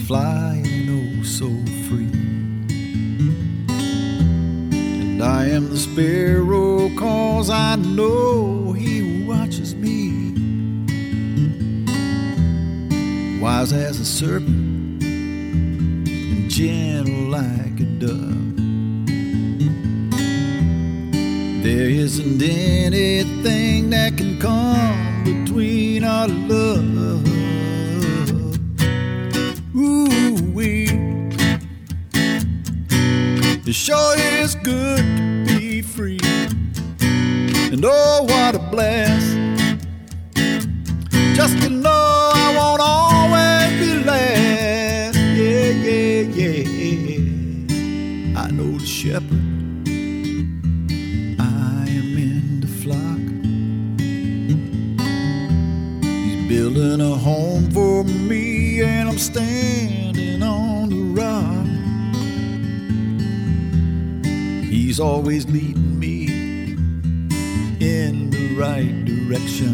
flying oh so free. And I am the sparrow 'cause I know he watches me. Wise as a serpent and gentle like a dove. There isn't anything that can come between our love. Ooh-wee. It sure is good to be free. And oh, what a blast, just to know I won't always be last. Yeah, yeah, yeah. I know the shepherd, I am in the flock. He's building a home for me, and I'm standing on the rock. He's always leading me in the right direction.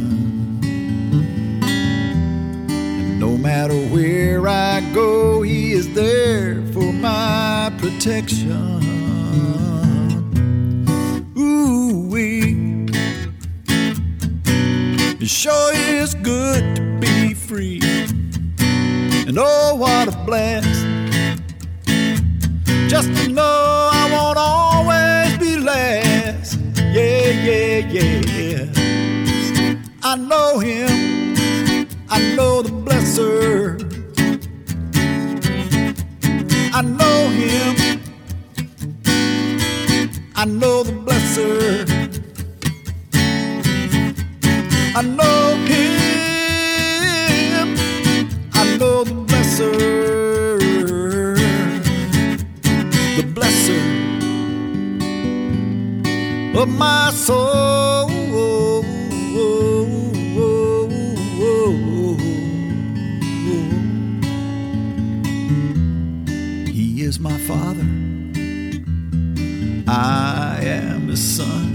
And no matter where I go, he is there for my protection. Ooh-wee. It sure is good to be free. And oh, what a blast, just to know I won't always be last. Yeah, yeah, yeah. I know him, I know the blesser. I know him, I know the blesser. I know him, I know the blesser. The blesser of my soul. He is my father, I am his son.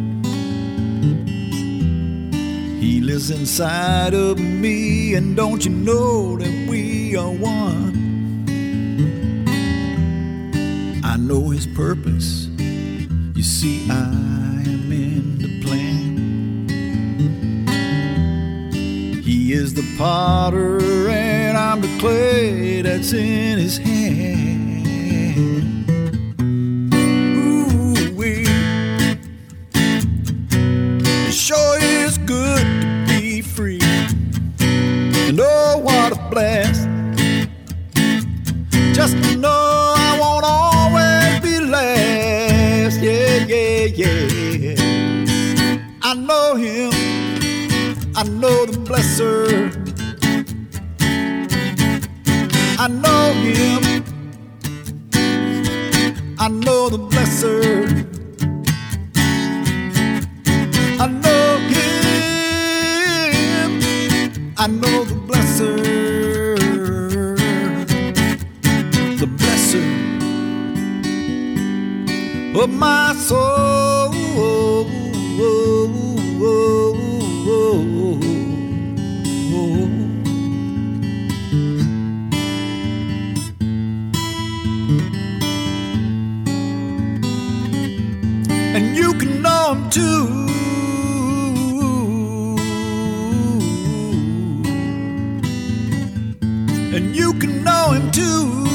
He lives inside of me, and don't you know that we are one? I know his purpose, you see I am in the plan. He is the potter and I'm the clay that's in his hand. Ooh-wee. It sure is good to be free. And oh, what a blast, just to know I won't always be last. Yeah, yeah, yeah. I know him, I know the blesser. I know him, I know the blesser. I know him, I know the blesser. The blesser of my soul. And you can know him too. And you can know him too.